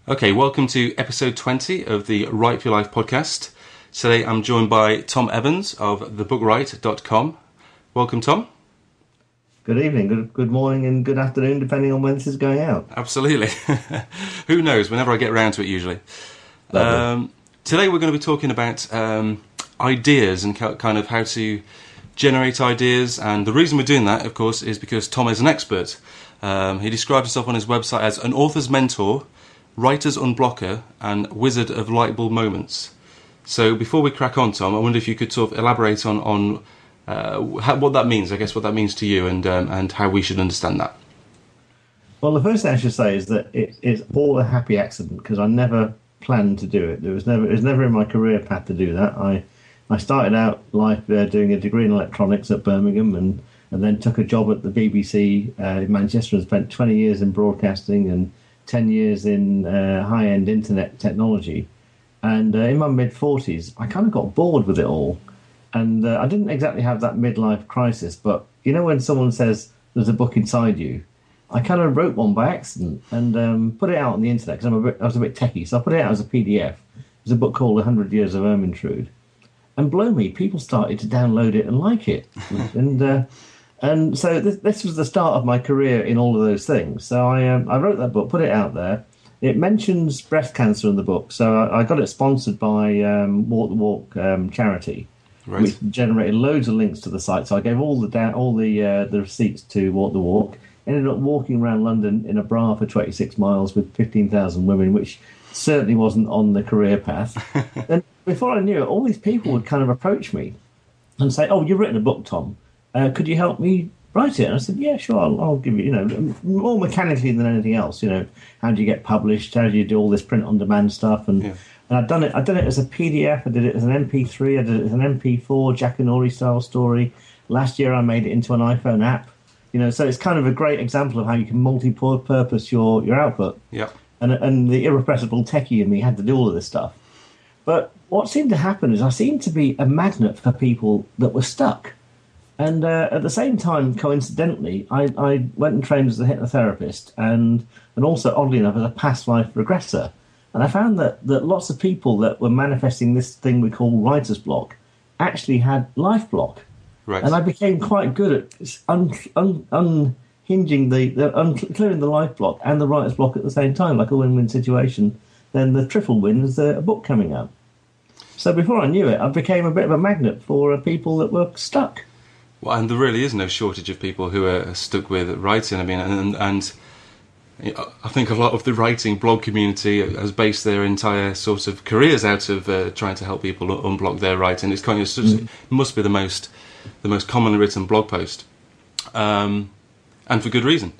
Okay, welcome to episode 20 of the Write for Your Life podcast. Today I'm joined by Tom Evans of thebookwrite.com. Welcome, Tom. Good evening, good morning and good afternoon, depending on when this is going out. Absolutely. Who knows, whenever I get around to it usually. Today we're going to be talking about ideas and kind of how to generate ideas. And the reason we're doing that, of course, is because Tom is an expert. He describes himself on his website as an author's mentor, writer's unblocker, and wizard of lightbulb moments. So before we crack on, Tom, I wonder if you could sort of elaborate on what that means, I guess what that means to you, and how we should understand that. Well, the first thing I should say is that it's all a happy accident, because I never planned to do it. It was never in my career path to do that. I started out life doing a degree in electronics at Birmingham and then took a job at the BBC in Manchester and spent 20 years in broadcasting and 10 years in high-end internet technology. And in my mid-40s, I kind of got bored with it all. And I didn't exactly have that midlife crisis, but you know when someone says there's a book inside you, I kind of wrote one by accident and put it out on the internet because I was a bit techie. So I put it out as a PDF. There's a book called 100 Years of Ermintrude. And blow me, people started to download it and like it. And so this was the start of my career in all of those things. So I wrote that book, put it out there. It mentions breast cancer in the book. So I got it sponsored by Walk the Walk charity, right, which generated loads of links to the site. So I gave all the receipts to Walk the Walk. Ended up walking around London in a bra for 26 miles with 15,000 women, which certainly wasn't on the career path. And before I knew it, all these people would kind of approach me and say, "Oh, you've written a book, Tom. Could you help me write it?" And I said, "Yeah, sure, I'll give you, more mechanically than anything else. How do you get published? How do you do all this print-on-demand stuff?" And I'd done it as a PDF. I did it as an MP3. I did it as an MP4, Jackanory style story. Last year, I made it into an iPhone app. So it's kind of a great example of how you can multi-purpose your output. Yeah. And the irrepressible techie in me had to do all of this stuff. But what seemed to happen is I seemed to be a magnet for people that were stuck. And at the same time, coincidentally, I went and trained as a hypnotherapist and also, oddly enough, as a past life regressor. And I found that Right. lots of people that were manifesting this thing we call writer's block actually had life block. Right. And I became quite good at unhinging clearing the life block and the writer's block at the same time, like a win-win situation. Then the triple win is a book coming out. So before I knew it, I became a bit of a magnet for people that were stuck. Well, and there really is no shortage of people who are stuck with writing. I mean, and I think a lot of the writing blog community has based their entire sort of careers out of trying to help people unblock their writing. It's kind of it must be the most commonly written blog post, and for good reason.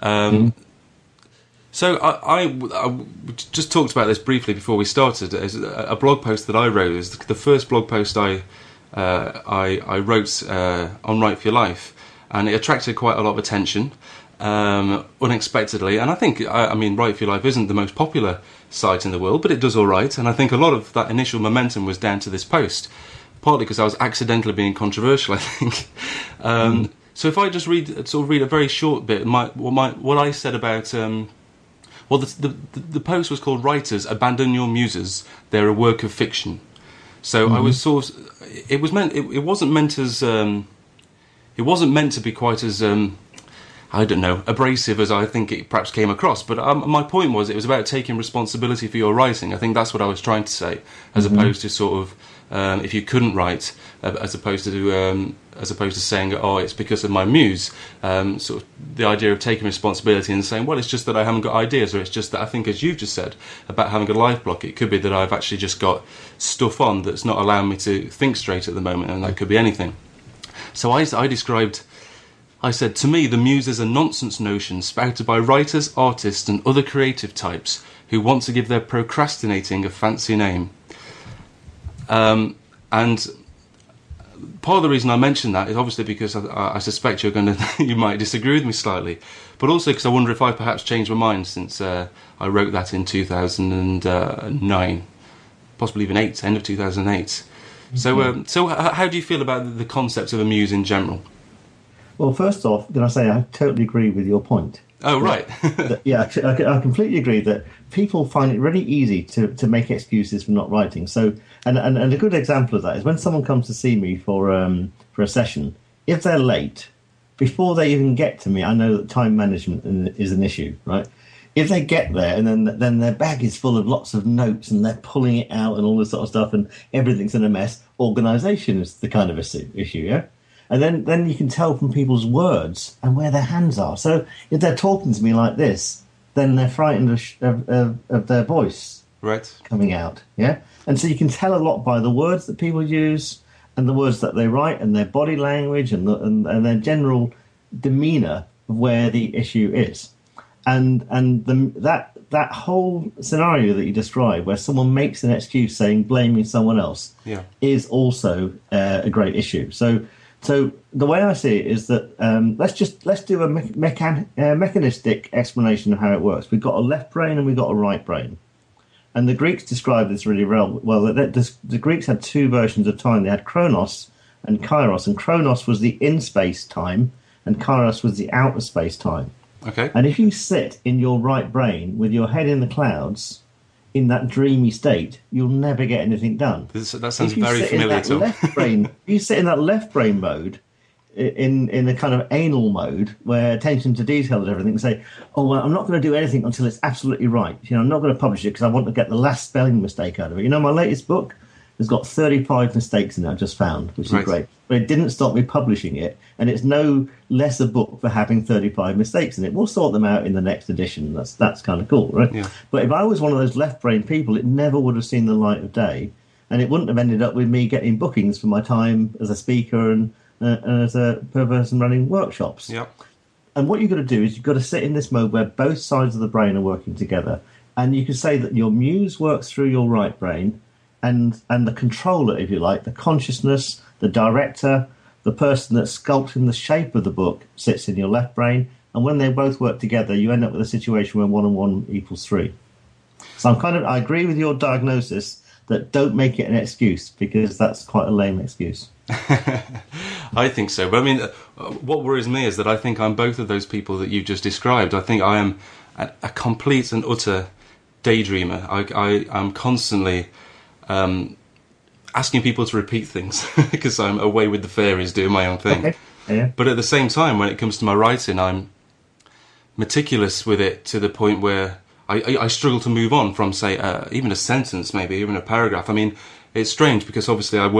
So I just talked about this briefly before we started. As a blog post that I wrote is the first blog post I wrote on Write for Your Life, and it attracted quite a lot of attention unexpectedly. And I think, I mean, Write for Your Life isn't the most popular site in the world, but it does all right. And I think a lot of that initial momentum was down to this post, partly because I was accidentally being controversial, I think. So if I just read a very short bit, what I said about. The post was called "Writers, Abandon Your Muses. They're a Work of Fiction." So I was sort of. It wasn't meant to be quite as abrasive as I think it perhaps came across. But my point was, it was about taking responsibility for your writing. I think that's what I was trying to say, as opposed to sort of if you couldn't write, as opposed to saying, "Oh, it's because of my muse." Sort of the idea of taking responsibility and saying, "Well, it's just that I haven't got ideas," or it's just that I think, as you've just said about having a life block, it could be that I've actually just got stuff on that's not allowing me to think straight at the moment, and that could be anything. So I said, "To me, the muse is a nonsense notion spouted by writers, artists, and other creative types who want to give their procrastinating a fancy name." And part of the reason I mention that is obviously because I suspect you might disagree with me slightly, but also because I wonder if I perhaps changed my mind since I wrote that in 2009, possibly even end of 2008. So how do you feel about the concept of a muse in general? Well, first off, can I say I totally agree with your point. Oh, right. Yeah, I completely agree that people find it really easy to make excuses for not writing. So, and a good example of that is when someone comes to see me for a session. If they're late, before they even get to me, I know that time management is an issue, right? If they get there and then their bag is full of lots of notes and they're pulling it out and all this sort of stuff and everything's in a mess, organisation is the kind of issue, yeah? And then you can tell from people's words and where their hands are. So if they're talking to me like this, then they're frightened of their voice coming out, yeah? And so you can tell a lot by the words that people use and the words that they write and their body language and their general demeanour of where the issue is. And that whole scenario that you described, where someone makes an excuse saying blaming someone else, is also a great issue. So the way I see it is that let's do a mechanistic explanation of how it works. We've got a left brain and we've got a right brain, and the Greeks described this really well. The Greeks had two versions of time. They had Chronos and Kairos, and Chronos was the in-space time, and Kairos was the outer space time. Okay. And if you sit in your right brain with your head in the clouds, in that dreamy state, you'll never get anything done. That sounds very familiar to me. If you sit in that left brain mode, in a kind of anal mode, where attention to detail and everything, and say, oh, well, I'm not going to do anything until it's absolutely right. I'm not going to publish it because I want to get the last spelling mistake out of it. My latest book has got 35 mistakes in it, I just found, which is great. But it didn't stop me publishing it, and it's no less a book for having 35 mistakes in it. We'll sort them out in the next edition. That's kind of cool, right? Yeah. But if I was one of those left-brain people, it never would have seen the light of day, and it wouldn't have ended up with me getting bookings for my time as a speaker and as a person running workshops. Yeah. And what you've got to do is you've got to sit in this mode where both sides of the brain are working together, and you can say that your muse works through your right brain, and the controller, if you like, the consciousness, the director, the person that's sculpting the shape of the book sits in your left brain, and when they both work together, you end up with a situation where 1 and 1 equals 3. So I agree with your diagnosis that don't make it an excuse, because that's quite a lame excuse. I think so. But I mean, what worries me is that I think I'm both of those people that you just described. I think I am a complete and utter daydreamer. I'm constantly asking people to repeat things because I'm away with the fairies doing my own thing. Okay. Yeah. But at the same time, when it comes to my writing, I'm meticulous with it to the point where I struggle to move on from, say, even a sentence, maybe even a paragraph. I mean, it's strange because obviously I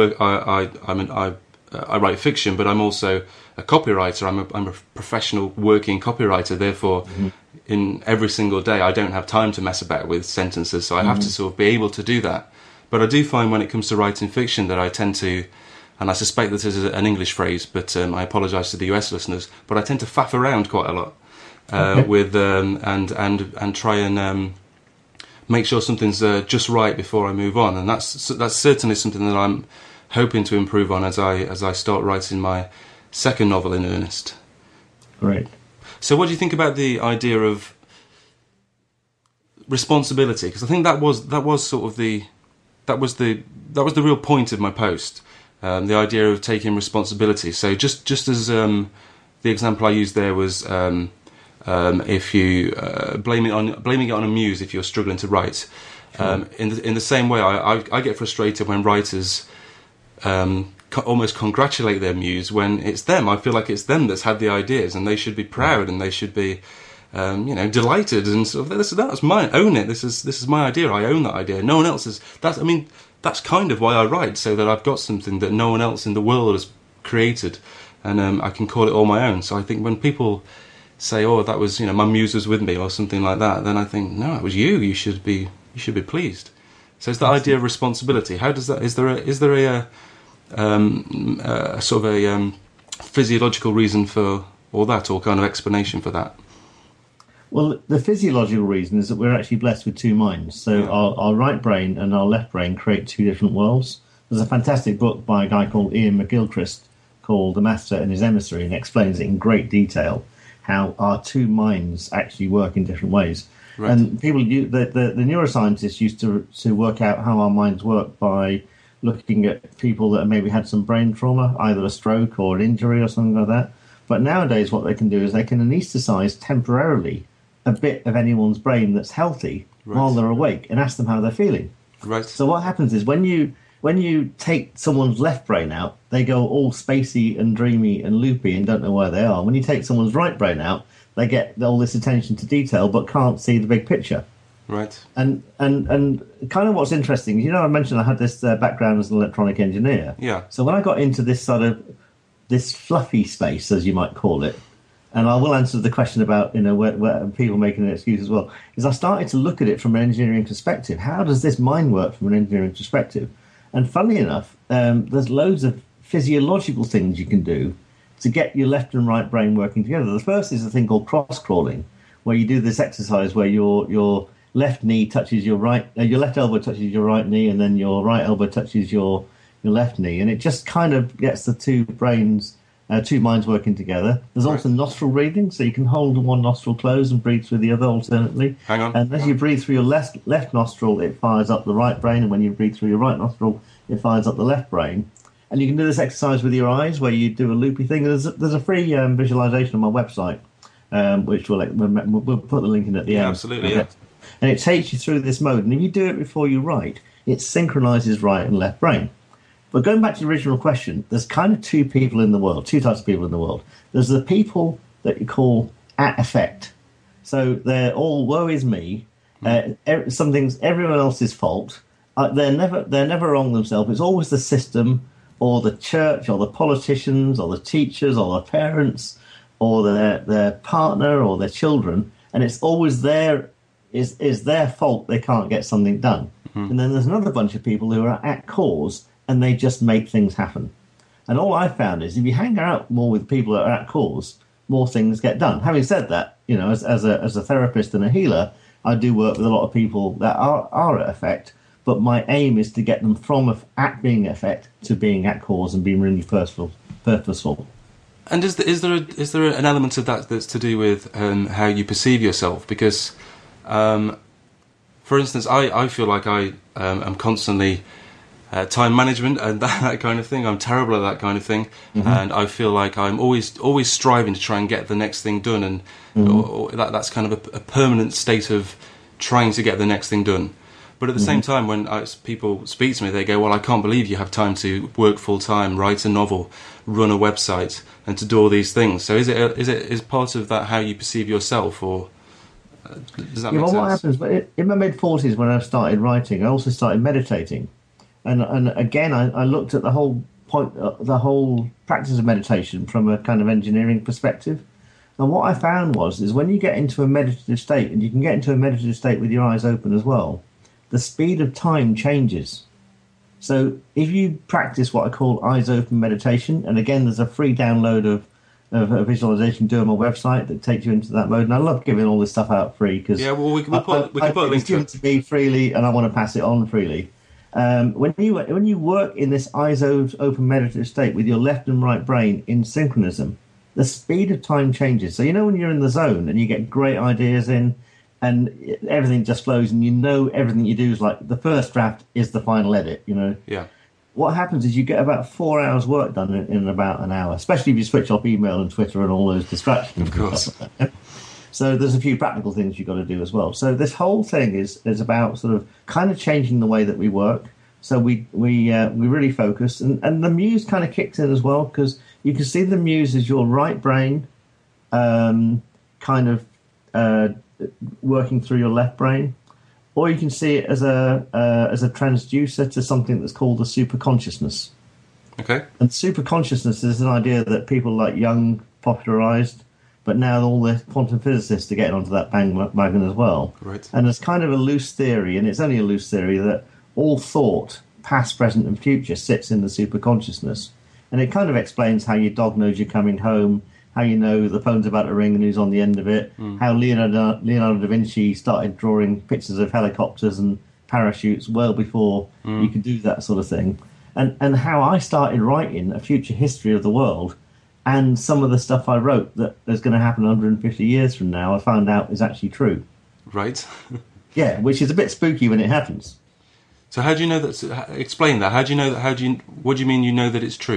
write fiction, but I'm also a copywriter. I'm a professional working copywriter. Therefore, in every single day, I don't have time to mess about with sentences. So I have to sort of be able to do that. But I do find when it comes to writing fiction that I tend to, and I suspect this is an English phrase, but I apologise to the US listeners, but I tend to faff around quite a lot with and try and make sure something's just right before I move on, and that's certainly something that I'm hoping to improve on as I start writing my second novel in earnest. Great. So, what do you think about the idea of responsibility? Because I think that was sort of the real point of my post, the idea of taking responsibility. So just as the example I used there was if you blaming it on a muse if you're struggling to write. Sure. In the same way, I get frustrated when writers almost congratulate their muse when it's them. I feel like it's them that's had the ideas, and they should be proud and they should be delighted and sort of that's mine. Own it. This is my idea. I own that idea. No one else is. That's kind of why I write, so that I've got something that no one else in the world has created, and I can call it all my own. So I think when people say, "Oh, that was my muse was with me" or something like that, then I think, no, it was you. You should be pleased. So it's the idea of responsibility. How does that? Is there a sort of a physiological reason for all that, or kind of explanation for that? Well, the physiological reason is that we're actually blessed with two minds. So our right brain and our left brain create two different worlds. There's a fantastic book by a guy called Ian McGilchrist called The Master and His Emissary, and explains it in great detail how our two minds actually work in different ways. Right. And people, the neuroscientists used to work out how our minds work by looking at people that maybe had some brain trauma, either a stroke or an injury or something like that. But nowadays, what they can do is they can anaesthetize temporarily a bit of anyone's brain that's healthy while they're awake and ask them how they're feeling. Right. So what happens is when you take someone's left brain out, they go all spacey and dreamy and loopy and don't know where they are. When you take someone's right brain out, they get all this attention to detail but can't see the big picture. Right. And kind of what's interesting, you know, I mentioned I had this background as an electronic engineer. Yeah. So when I got into this sort of this fluffy space, as you might call it, and I will answer the question about, you know, where people making an excuse as well, is I started to look at it from an engineering perspective. How does this mind work from an engineering perspective? And funnily enough, there's loads of physiological things you can do to get your left and right brain working together. The first is a thing called cross-crawling, where you do this exercise where your left knee touches your right, your left elbow touches your right knee, and then your right elbow touches your left knee, and it just kind of gets the two minds working together. There's also nostril breathing, so you can hold one nostril closed and breathe through the other alternately. Hang on. And as you breathe through your left nostril, it fires up the right brain, and when you breathe through your right nostril, it fires up the left brain. And you can do this exercise with your eyes, where you do a loopy thing. There's a free visualization on my website, which we'll put the link in at the end. Absolutely, yeah. And it takes you through this mode. And if you do it before you write, it synchronizes right and left brain. But going back to the original question, there's kind of two types of people in the world. There's the people that you call at effect. So they're all woe is me. Something's everyone else's fault. They're never wrong themselves. It's always the system or the church or the politicians or the teachers or the parents or their partner or their children. And it's always their fault they can't get something done. Mm-hmm. And then there's another bunch of people who are at cause, and they just make things happen. And all I've found is if you hang out more with people that are at cause, more things get done. Having said that, you know, as a therapist and a healer, I do work with a lot of people that are at effect, but my aim is to get them from at being at effect to being at cause and being really purposeful. And is there an element of that that's to do with how you perceive yourself? Because, for instance, I feel like I am constantly time management and that kind of thing. I'm terrible at that kind of thing, and I feel like I'm always striving to try and get the next thing done, and or that's kind of a permanent state of trying to get the next thing done. But at the same time, when people speak to me, they go, "Well, I can't believe you have time to work full time, write a novel, run a website, and to do all these things." So is part of that how you perceive yourself, or does that make sense? What happens? But in my mid-40s, when I started writing, I also started meditating. And again, I looked at the whole practice of meditation from a kind of engineering perspective. And what I found is when you get into a meditative state, and you can get into a meditative state with your eyes open as well, the speed of time changes. So if you practice what I call eyes open meditation, and again, there's a free download of a visualization do on my website that takes you into that mode. And I love giving all this stuff out free because we can put a link to it. It's given to me freely, and I want to pass it on freely. When you work in this eyes open meditative state with your left and right brain in synchronism, the speed of time changes. So you know when you're in the zone and you get great ideas in, and everything just flows, and you know everything you do is like the first draft is the final edit. You know. Yeah. What happens is you get about 4 hours work done in about an hour, especially if you switch off email and Twitter and all those distractions. Of course. So there's a few practical things you've got to do as well. So this whole thing is about sort of kind of changing the way that we work. So we really focus, and the muse kind of kicks in as well, because you can see the muse as your right brain kind of working through your left brain, or you can see it as a transducer to something that's called the superconsciousness. Okay. And superconsciousness is an idea that people like Jung popularized, but now all the quantum physicists are getting onto that bandwagon as well. Right. And it's kind of a loose theory, and it's only a loose theory, that all thought, past, present, and future, sits in the superconsciousness. And it kind of explains how your dog knows you're coming home, how you know the phone's about to ring and who's on the end of it, how Leonardo da Vinci started drawing pictures of helicopters and parachutes well before you could do that sort of thing. And how I started writing a future history of the world, and some of the stuff I wrote that is going to happen 150 years from now, I found out is actually true. Right. Yeah, which is a bit spooky when it happens. So how do you know that? Explain that. How do you know that? What do you mean you know that it's true?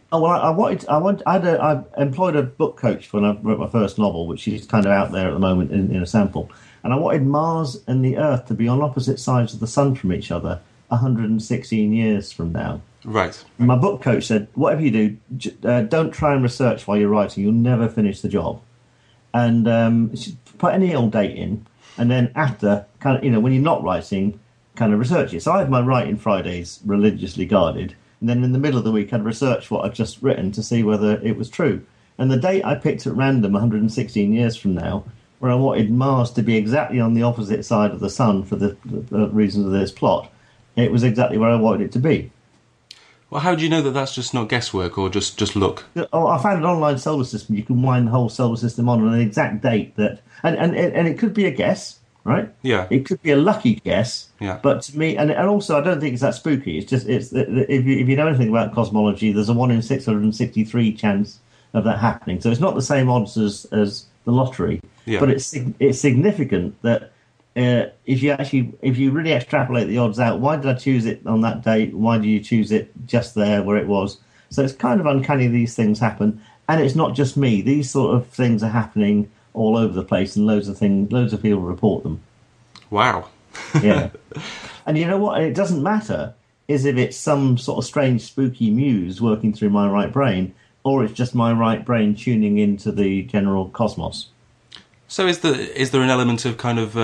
Oh well, I employed a book coach when I wrote my first novel, which is kind of out there at the moment in a sample, and I wanted Mars and the Earth to be on opposite sides of the sun from each other 116 years from now. Right. My book coach said, whatever you do, don't try and research while you're writing. You'll never finish the job. And put any old date in, and then after, kind of, when you're not writing, kind of research it. So I had my writing Fridays religiously guarded, and then in the middle of the week I'd research what I'd just written to see whether it was true. And the date I picked at random 116 years from now, where I wanted Mars to be exactly on the opposite side of the sun for the reasons of this plot, it was exactly where I wanted it to be. Well, how do you know that that's just not guesswork or just luck? Oh, I found an online solar system. You can wind the whole solar system on an exact date that, and it could be a guess, right? Yeah. It could be a lucky guess. Yeah. But to me, and also, I don't think it's that spooky. It's just if you know anything about cosmology, there's a 1 in 663 chance of that happening. So it's not the same odds as the lottery. Yeah. But it's significant that. If you really extrapolate the odds out, why did I choose it on that date? Why do you choose it just there where it was? So it's kind of uncanny these things happen, and it's not just me. These sort of things are happening all over the place, and loads of people report them. Wow. Yeah, and you know what? It doesn't matter is if it's some sort of strange, spooky muse working through my right brain, or it's just my right brain tuning into the general cosmos. So is there an element of kind of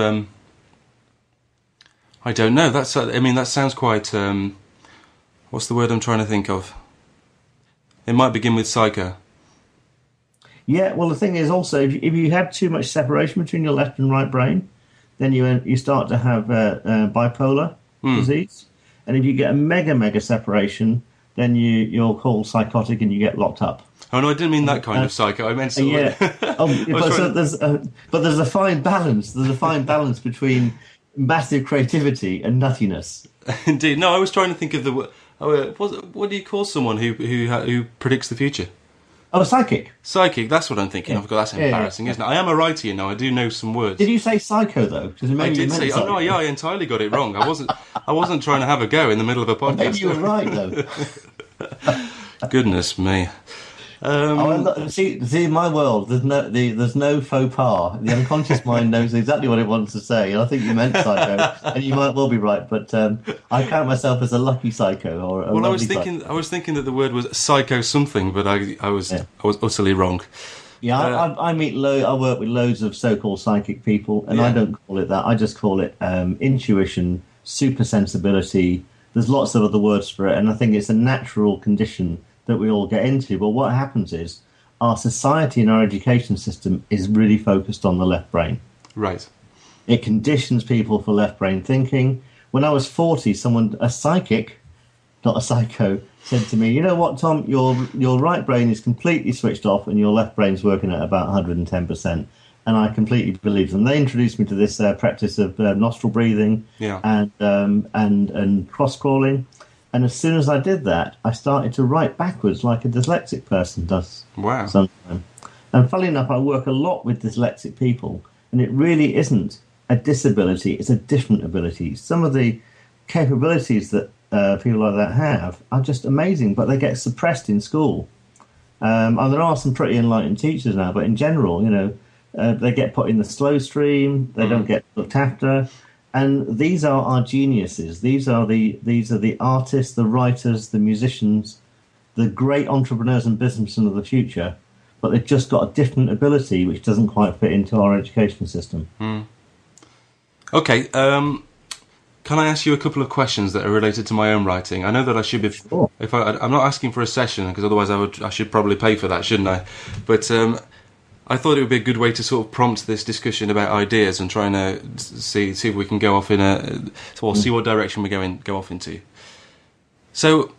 I don't know. That sounds quite. What's the word I'm trying to think of? It might begin with psycho. Yeah, well, the thing is also, if you have too much separation between your left and right brain, then you start to have bipolar disease. And if you get a mega separation, then you're called psychotic and you get locked up. Oh no, I didn't mean that kind of psycho. I meant sort of. But there's a fine balance. There's a fine balance between massive creativity and nuttiness. Indeed. No, I was trying to think of what do you call someone who predicts the future? Oh, a psychic. Psychic. That's what I'm thinking. Yeah. I've got that's embarrassing, isn't it? I am a writer, I do know some words. Did you say psycho though? I did say. Oh no, yeah, I entirely got it wrong. I wasn't trying to have a go in the middle of a podcast. Maybe you were right though. Goodness me. See, in my world, there's no faux pas. The unconscious mind knows exactly what it wants to say, and I think you meant psycho, and you might well be right. But I count myself as a lucky psycho or a I was thinking that the word was psycho something, but I was utterly wrong. Yeah, I work with loads of so-called psychic people, and I don't call it that. I just call it intuition, super sensibility. There's lots of other words for it, and I think it's a natural condition that we all get into. But what happens is our society and our education system is really focused on the left brain. Right. It conditions people for left brain thinking. When I was 40, a psychic, not a psycho, said to me, "You know what, Tom? Your right brain is completely switched off, and your left brain's working at about 110%." And I completely believed them. They introduced me to this practice of nostril breathing and cross crawling. And as soon as I did that, I started to write backwards like a dyslexic person does. Wow. Sometimes. And funnily enough, I work a lot with dyslexic people, and it really isn't a disability, it's a different ability. Some of the capabilities that people like that have are just amazing, but they get suppressed in school. And there are some pretty enlightened teachers now, but in general, they get put in the slow stream, they don't get looked after. And these are our geniuses. These are the artists, the writers, the musicians, the great entrepreneurs and businessmen of the future. But they've just got a different ability which doesn't quite fit into our education system. Okay. Can I ask you a couple of questions that are related to my own writing? I know that I should be. Sure. I'm not asking for a session because otherwise I should probably pay for that, shouldn't I? But I thought it would be a good way to sort of prompt this discussion about ideas and trying to see if we can go off see what direction we go off into. So,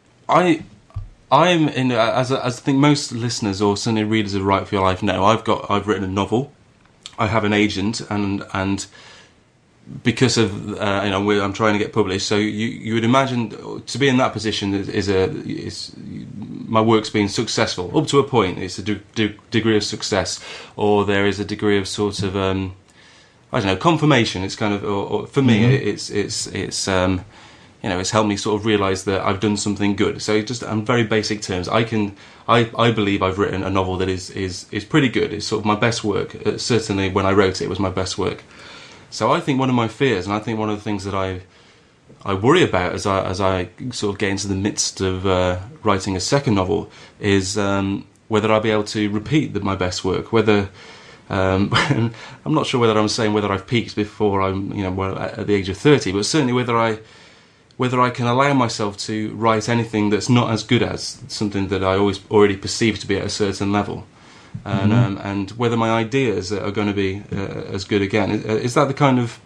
I'm in as I think most listeners or certainly readers of Write for Your Life know. I've written a novel. I have an agent and because of I'm trying to get published. So you would imagine to be in that position is my work's been successful up to a point. It's a degree of success, or there is a degree of sort of confirmation. It's kind of or for me it's it's helped me sort of realise that I've done something good. So just on very basic terms, I believe I've written a novel that is pretty good. It's sort of my best work. Certainly when I wrote it was my best work. So I think one of my fears, and I think one of the things that I worry about as I sort of get into the midst of writing a second novel is whether I'll be able to repeat my best work. Whether I'm not sure whether I'm saying whether I've peaked before I'm at the age of 30, but certainly whether I can allow myself to write anything that's not as good as something that I already perceive to be at a certain level. And whether my ideas are going to be as good again. Is that the kind of...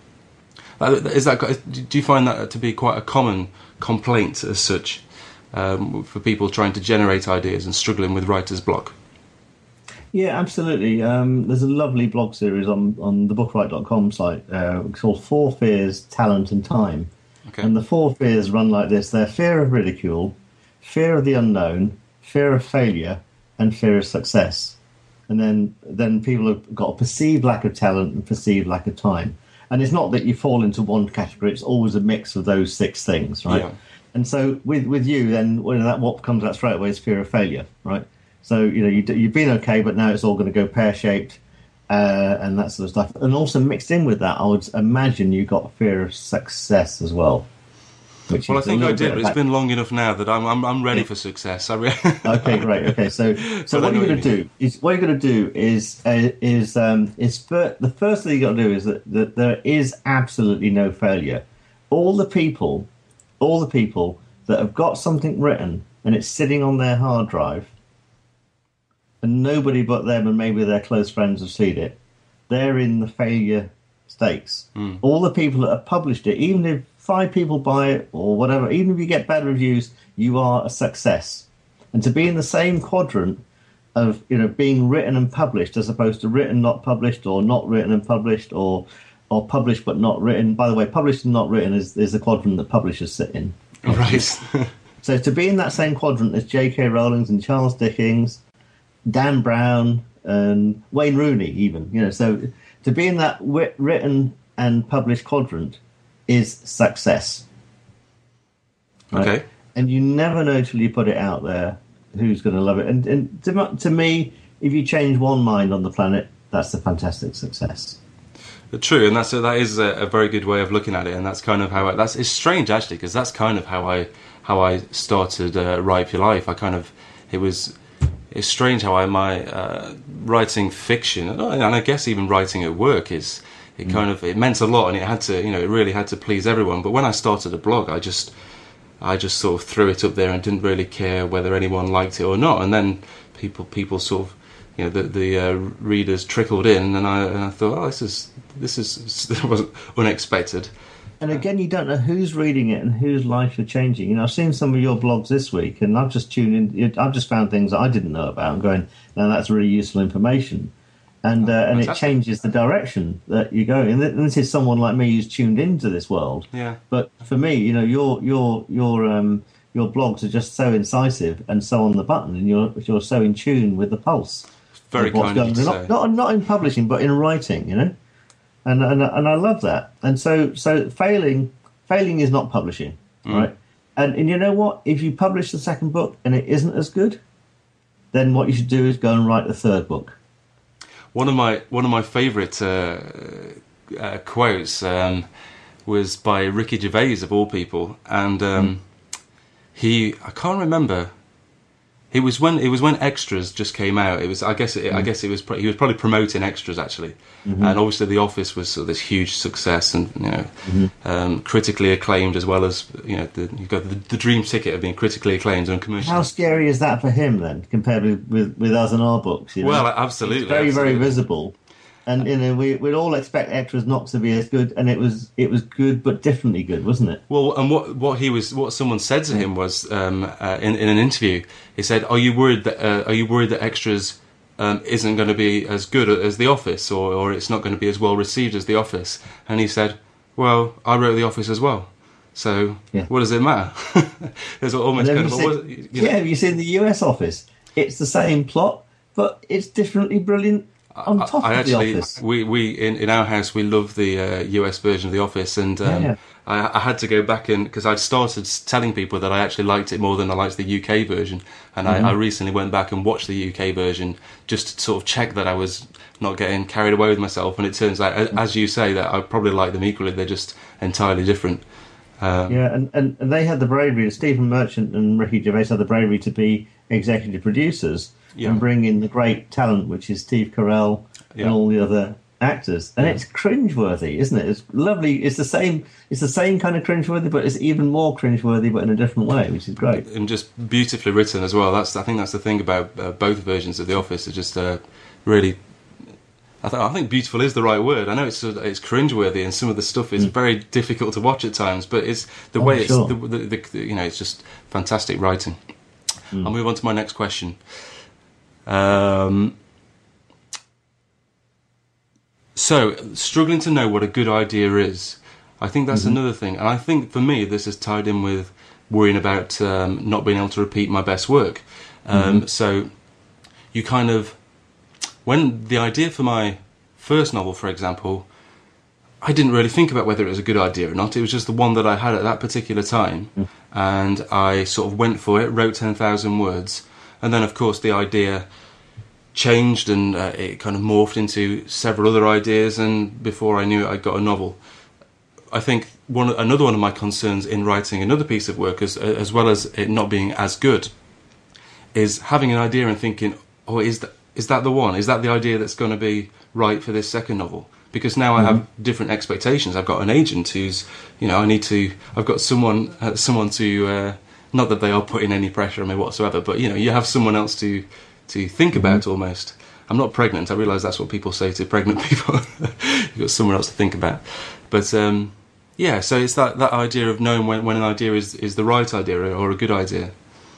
do you find that to be quite a common complaint as such for people trying to generate ideas and struggling with writer's block? Yeah, absolutely. There's a lovely blog series on the bookright.com site called 4 Fears, Talent and Time. Okay. And the 4 fears run like this. They're fear of ridicule, fear of the unknown, fear of failure, and fear of success. And then people have got a perceived lack of talent and perceived lack of time. And it's not that you fall into one category, it's always a mix of those 6 things, right? Yeah. And so with you, then what comes out straight away is fear of failure, right? So, you've been okay, but now it's all going to go pear-shaped and that sort of stuff. And also mixed in with that, I would imagine you got fear of success as well. Well, I think I did, but it's been long enough now that I'm ready for success. Okay, great. Okay, so what you're going to do is the first thing you got to do is that there is absolutely no failure. All the people that have got something written and it's sitting on their hard drive, and nobody but them and maybe their close friends have seen it, they're in the failure stakes. All the people that have published it, even if 5 people buy it or whatever, even if you get bad reviews, you are a success. And to be in the same quadrant of being written and published as opposed to written not published, or not written and published, or published but not written. By the way, published and not written is the quadrant that publishers sit in. Right. So to be in that same quadrant as J.K. Rowling and Charles Dickens, Dan Brown and Wayne Rooney even, so to be in that written and published quadrant is success. Right? Okay. And you never know till you put it out there who's going to love it. And to me, if you change one mind on the planet, that's a fantastic success. True, and that is a very good way of looking at it, and that's kind of how it's strange actually, because that's kind of how I started Write for Your Life. It's strange how my writing fiction, and I guess even writing at work it meant a lot, and it had to, it really had to please everyone. But when I started a blog, I just sort of threw it up there and didn't really care whether anyone liked it or not. And then people sort of, the readers trickled in, and I thought, this was unexpected. And again, you don't know who's reading it and whose lives are changing. I've seen some of your blogs this week, and I've just tuned in. I've just found things that I didn't know about and going, now that's really useful information. And it changes the direction that you go. And this is someone like me who's tuned into this world. Yeah. But for me, your blogs are just so incisive and so on the button, and you're so in tune with the pulse. Very kind of you to say. Not in publishing, but in writing. And I love that. And so failing is not publishing, right? And you know what? If you publish the second book and it isn't as good, then what you should do is go and write the third book. One of my favourite quotes was by Ricky Gervais, of all people, and I can't remember. It was when Extras just came out. He was probably promoting Extras actually, and obviously The Office was sort of this huge success, and critically acclaimed, as well as you've got the dream ticket of being critically acclaimed and commercial. How scary is that for him then, compared with us and our books? Well, absolutely, it's very very visible. And we'd all expect Extras not to be as good, and it was good, but differently good, wasn't it? Well, and what someone said to him was in an interview. He said, "Are you worried that Extras isn't going to be as good as The Office, or it's not going to be as well received as The Office?" And he said, "Well, I wrote The Office as well, so what does it matter?" There's almost kind of you see in the US Office, it's the same plot, but it's differently brilliant. on top I of actually, The Office. we in our house we love the US version of The Office, and Yeah. I had to go back and because I'd started telling people that I actually liked it more than I liked the UK version, and I recently went back and watched the UK version just to sort of check that I was not getting carried away with myself, and it turns out, as you say, that I probably like them equally. They're just entirely different. Yeah, and they had the bravery, Stephen Merchant and Ricky Gervais had the bravery to be executive producers and bring in the great talent, which is Steve Carell and all the other actors. And it's cringeworthy, isn't it? It's lovely. It's the same kind of cringeworthy, but it's even more cringeworthy, but in a different way, which is great. And just beautifully written as well. I think that's the thing about both versions of The Office. It's just really. I think beautiful is the right word. I know it's cringeworthy, and some of the stuff is very difficult to watch at times. But it's the way it's it's just fantastic writing. I'll move on to my next question. So, struggling to know what a good idea is. I think that's another thing, and I think for me this is tied in with worrying about not being able to repeat my best work. So, you kind of. When the idea for my first novel, for example, I didn't really think about whether it was a good idea or not. It was just the one that I had at that particular time. And I sort of went for it, wrote 10,000 words. And then, of course, the idea changed and it kind of morphed into several other ideas. And before I knew it, I got a novel. I think another one of my concerns in writing another piece of work, as well as it not being as good, is having an idea and thinking, oh, is that the one? Is that the idea that's going to be right for this second novel? Because now I have different expectations. I've got an agent who's, I've got someone to, not that they are putting any pressure on me whatsoever, but, you have someone else to think about almost. I'm not pregnant. I realise that's what people say to pregnant people. You've got someone else to think about. But, so it's that idea of knowing when an idea is the right idea or a good idea.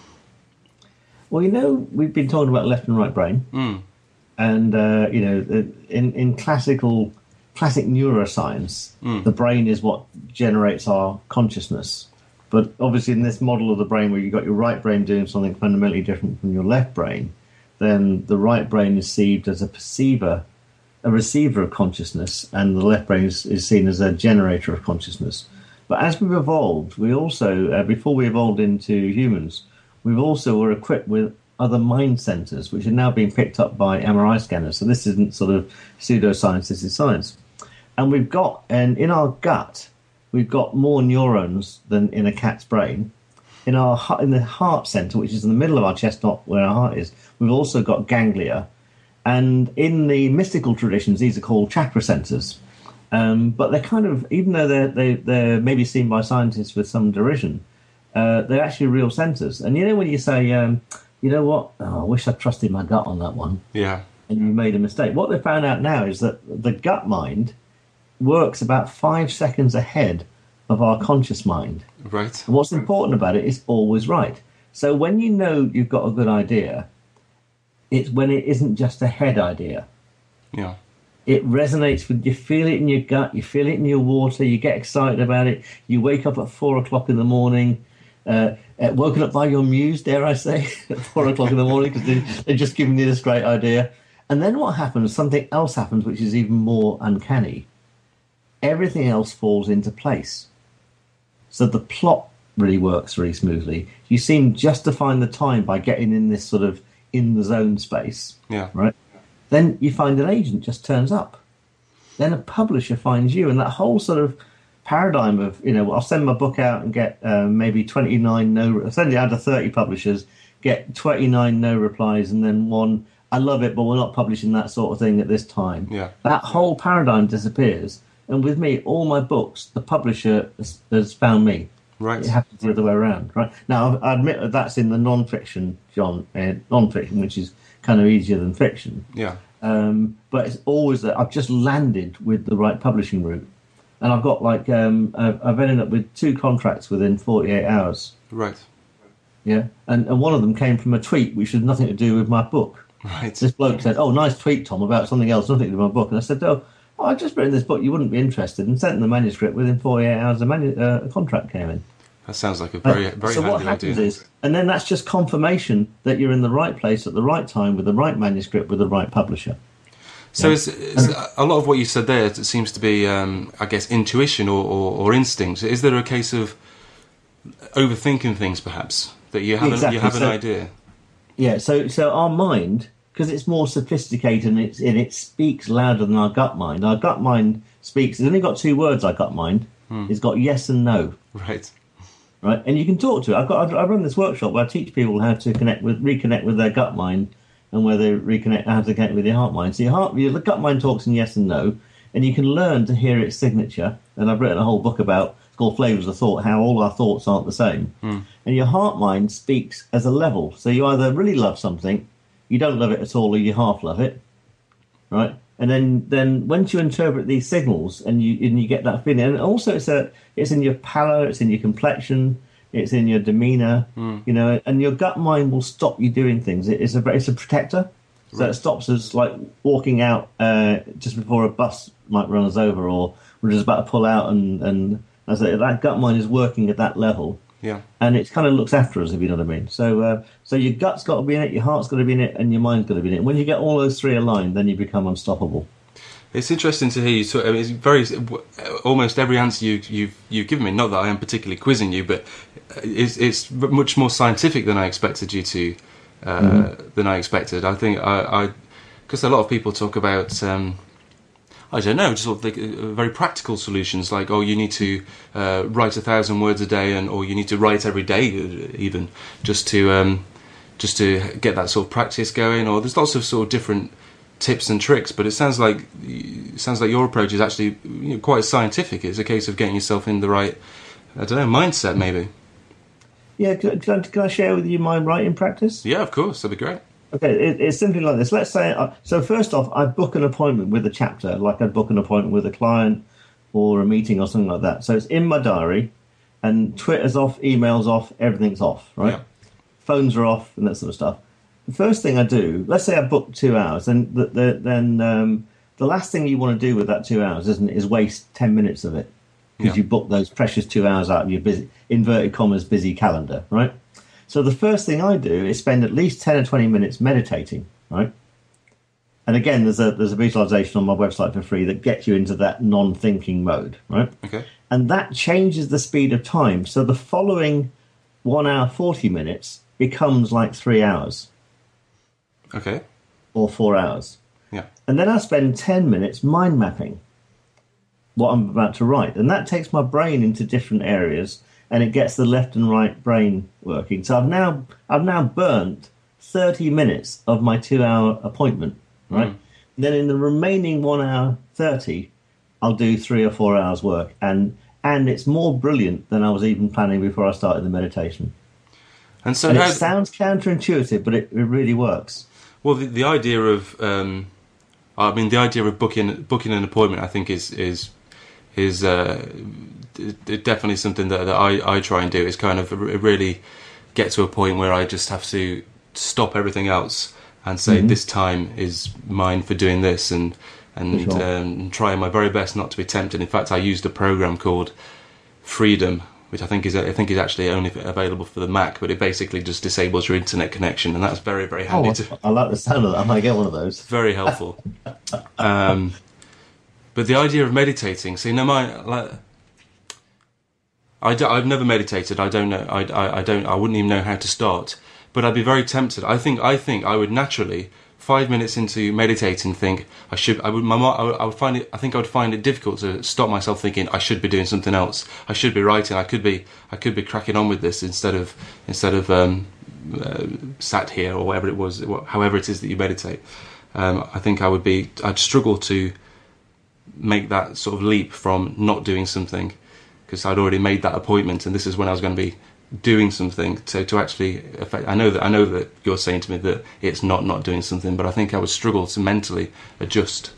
Well, we've been talking about left and right brain, and in classic neuroscience, the brain is what generates our consciousness. But obviously, in this model of the brain, where you've got your right brain doing something fundamentally different from your left brain, then the right brain is perceived as a receiver of consciousness, and the left brain is seen as a generator of consciousness. But as we've evolved, we also, before we evolved into humans, we've also were equipped with other mind centers, which are now being picked up by MRI scanners. So this isn't sort of pseudoscience, this is science. And in our gut, we've got more neurons than in a cat's brain. In the heart center, which is in the middle of our chest, not where our heart is, we've also got ganglia. And in the mystical traditions, these are called chakra centers. But they're kind of, even though they're maybe seen by scientists with some derision, they're actually real centers. And when you say, you know what, I wish I trusted my gut on that one. Yeah. And you made a mistake. What they found out now is that the gut mind works about 5 seconds ahead of our conscious mind. Right. And what's important about it is always right. So when you've got a good idea, it's when it isn't just a head idea. Yeah. It resonates with, you feel it in your gut, you feel it in your water, you get excited about it, you wake up at 4 o'clock in the morning, woken up by your muse, dare I say, at 4 o'clock in the morning, because they're just giving you this great idea. And then what happens, something else happens, which is even more uncanny. Everything else falls into place. So the plot really works really smoothly. You seem just to find the time by getting in this sort of in the zone space. Yeah. Right? Then you find an agent just turns up. Then a publisher finds you, and that whole sort of paradigm of, I'll send my book out and get maybe 29 no, send it out to 30 publishers, get 29 no replies, and then one, I love it, but we're not publishing that sort of thing at this time. Yeah. That whole paradigm disappears. And with me, all my books, the publisher has found me. Right. It happens the other way around. Right. Now, I admit that that's in the non-fiction, non-fiction, which is kind of easier than fiction. Yeah. But it's always that I've just landed with the right publishing route. And I've got I've ended up with 2 contracts within 48 hours. Right. Yeah. And one of them came from a tweet which had nothing to do with my book. Right. This bloke said, "Oh, nice tweet, Tom, about something else, nothing to do with my book." And I said, "Oh, I've just written this book, you wouldn't be interested," and sent them the manuscript. Within 48 hours, a contract came in. That sounds like a very So what happens is, and then that's just confirmation that you're in the right place at the right time with the right manuscript with the right publisher. So it's a lot of what you said there. It seems to be, I guess, intuition or instinct. Is there a case of overthinking things, perhaps, that you have Exactly. you have an idea? Yeah, so our mind, because it's more sophisticated and it speaks louder than our gut mind. Our gut mind speaks. It's only got two words. Our gut mind. It's got yes and no. Right. Right, and you can talk to it. I run this workshop where I teach people how to reconnect with their gut mind, and where they how to connect with your heart mind. So your gut mind talks in yes and no, and you can learn to hear its signature. And I've written a whole book about, it's called Flavors of Thought, how all our thoughts aren't the same. And your heart mind speaks as a level. So you either really love something, you don't love it at all, or you half love it, right? And then once you interpret these signals and you get that feeling, and also it's in your pallor, it's in your complexion, it's in your demeanour, and your gut mind will stop you doing things. It's a protector, so it stops us like walking out just before a bus might run us over, or we're just about to pull out, and as that gut mind is working at that level. Yeah. And it kind of looks after us, if you know what I mean. So your gut's got to be in it, your heart's got to be in it, and your mind's got to be in it. When you get all those three aligned, then you become unstoppable. It's interesting to hear you talk. I mean, it's almost every answer you've given me. Not that I am particularly quizzing you, but it's much more scientific than I expected you to. Than I expected. I think because a lot of people talk about. I don't know, just sort of very practical solutions, like, oh, you need to write 1,000 words a day, or you need to write every day, even just to get that sort of practice going. Or there's lots of sort of different tips and tricks, but it sounds like your approach is actually quite scientific. It's a case of getting yourself in the right, I don't know, mindset, maybe. Yeah, can I share with you my writing practice? Yeah, of course, that'd be great. Okay, it's simply like this. Let's say, so first off, I book an appointment with a chapter, like I'd book an appointment with a client or a meeting or something like that. So it's in my diary, and Twitter's off, email's off, everything's off, right? Yeah. Phones are off, and that sort of stuff. The first thing I do, let's say I book 2 hours, then the last thing you want to do with that 2 hours is waste 10 minutes of it, because you book those precious 2 hours out of your busy, inverted commas, busy calendar, right? So the first thing I do is spend at least 10 or 20 minutes meditating, right? And again, there's a visualization on my website for free that gets you into that non-thinking mode, right? Okay. And that changes the speed of time. So the following 1 hour, 40 minutes becomes like 3 hours. Okay. Or 4 hours. Yeah. And then I spend 10 minutes mind mapping what I'm about to write. And that takes my brain into different areas, and it gets the left and right brain working. So I've now burnt 30 minutes of my 2 hour appointment, right? And then in the remaining 1 hour 30, I'll do 3 or 4 hours work. And it's more brilliant than I was even planning before I started the meditation. And so it sounds counterintuitive, but it really works. Well, the idea of, the idea of booking an appointment, I think is definitely something that I try and do. Is kind of really get to a point where I just have to stop everything else and say this time is mine for doing this, and trying my very best not to be tempted. In fact, I used a program called Freedom, which I think is actually only available for the Mac, but it basically just disables your internet connection, and that's very, very handy. I like the sound of that. I might get one of those. Very helpful. But the idea of meditating, see, I've never meditated. I don't know. I wouldn't even know how to start. But I'd be very tempted. I think I would naturally, 5 minutes into meditating, think I would find it. I think I would find it difficult to stop myself thinking I should be doing something else. I should be writing. I could be cracking on with this instead of sat here or whatever it was. However it is that you meditate. I think I'd struggle to make that sort of leap from not doing something, because I'd already made that appointment, and this is when I was going to be doing something to actually affect. I know that you're saying to me that it's not doing something, but I think I would struggle to mentally adjust,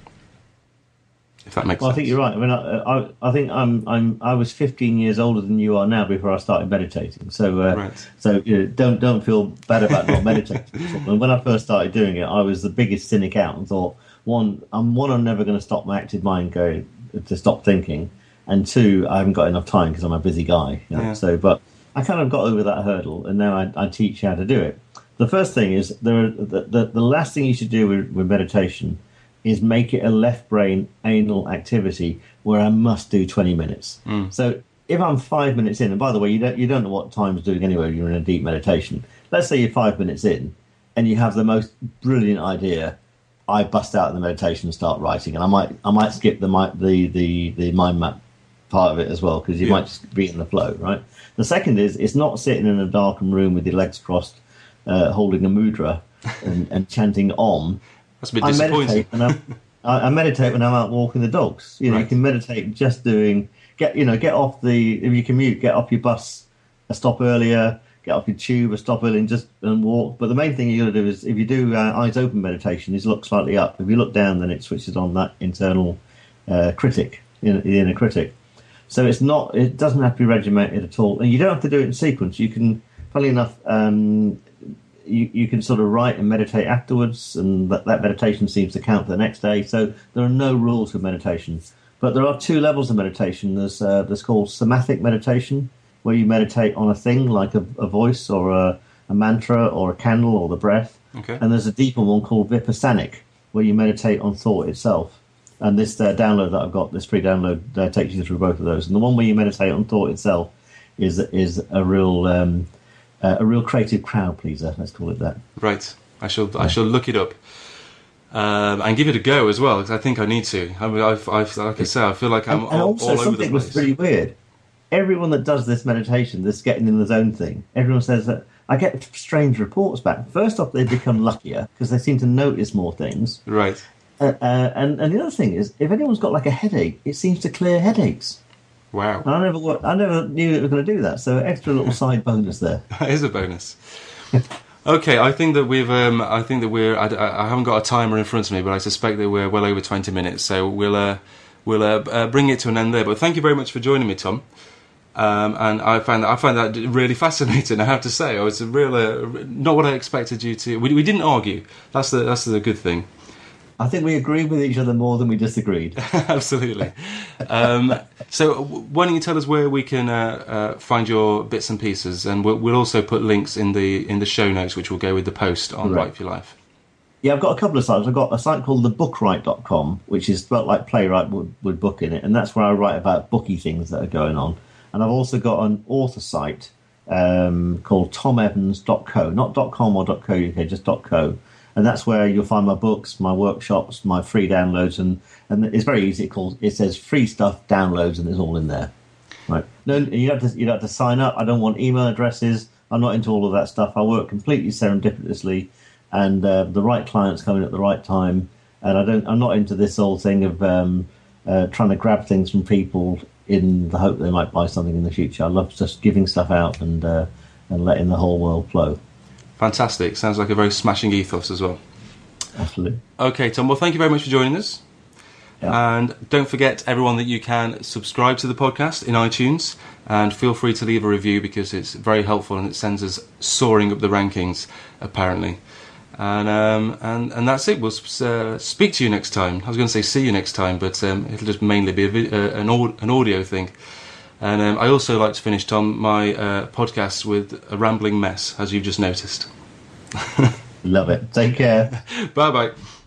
if that makes sense. I think you're right. I mean, I think I was 15 years older than you are now before I started meditating. So right. So don't feel bad about not meditating. And when I first started doing it, I was the biggest cynic out and thought, I'm never going to stop my active mind going to stop thinking, and two, I haven't got enough time because I'm a busy guy. Yeah. So, but I kind of got over that hurdle, and now I teach how to do it. The first thing is the last thing you should do with meditation is make it a left brain anal activity where I must do 20 minutes. So if I'm 5 minutes in, and by the way, you don't know what time's doing anyway, you're in a deep meditation. Let's say you're 5 minutes in and you have the most brilliant idea. I bust out in the meditation and start writing, and I might skip the mind map part of it as well, because you might just be in the flow, right? The second is, it's not sitting in a darkened room with your legs crossed, holding a mudra and chanting Om. That's a bit disappointing. I meditate when I'm out walking the dogs. You can meditate just doing, get off if you commute, get off your bus a stop earlier, get off your tube a stop early and walk. But the main thing you got to do is, if you do eyes open meditation, is look slightly up. If you look down, then it switches on that internal critic, the inner critic. So it doesn't have to be regimented at all, and you don't have to do it in sequence. You can, funnily enough, you can sort of write and meditate afterwards, and that meditation seems to count for the next day. So there are no rules for meditation, but there are two levels of meditation. There's called somatic meditation, where you meditate on a thing like a voice or a mantra or a candle or the breath. Okay. And there's a deeper one called vipassanic, where you meditate on thought itself. And this download that I've got, this free download, takes you through both of those. And the one where you meditate on thought itself is a real creative crowd pleaser. Let's call it that. Right. I shall look it up and give it a go as well, because I think I need to. I mean, like I say, I feel like I'm all over the place. And also, something was really weird. Everyone that does this meditation, this getting in the zone thing, everyone says that I get strange reports back. First off, they become luckier because they seem to notice more things. Right. And the other thing is, if anyone's got like a headache, it seems to clear headaches. Wow. And I never knew it was going to do that. So extra little side bonus there. That is a bonus. Okay, I think that I haven't got a timer in front of me, but I suspect that we're well over 20 minutes. So we'll bring it to an end there. But thank you very much for joining me, Tom. And I find that really fascinating. I have to say, I was not what I expected you to. We didn't argue. That's the good thing. I think we agreed with each other more than we disagreed. Absolutely. So why don't you tell us where we can find your bits and pieces, and we'll also put links in the show notes, which will go with the post on Write for Your Life. Yeah, I've got a couple of sites. I've got a site called thebookright.com, which is spelled like playwright with book in it, and that's where I write about booky things that are going on. And I've also got an author site called tomevans.co, not .com or .co.uk, just .co. And that's where you'll find my books, my workshops, my free downloads, and it's very easy. It says free stuff, downloads, and it's all in there. Right? No, you don't have to sign up. I don't want email addresses. I'm not into all of that stuff. I work completely serendipitously, and the right clients come in at the right time. And I'm not into this whole thing of trying to grab things from people in the hope they might buy something in the future. I love just giving stuff out and letting the whole world flow. Fantastic. Sounds like a very smashing ethos as well. Absolutely. Okay, Tom, well, thank you very much for joining us. Yeah. And don't forget, everyone, that you can subscribe to the podcast in iTunes, and feel free to leave a review, because it's very helpful and it sends us soaring up the rankings, apparently. And that's it. We'll speak to you next time. I was going to say see you next time, but it'll just mainly be an audio thing. And I also like to finish, Tom, my podcast with a rambling mess, as you've just noticed. Love it. Take care. Bye-bye.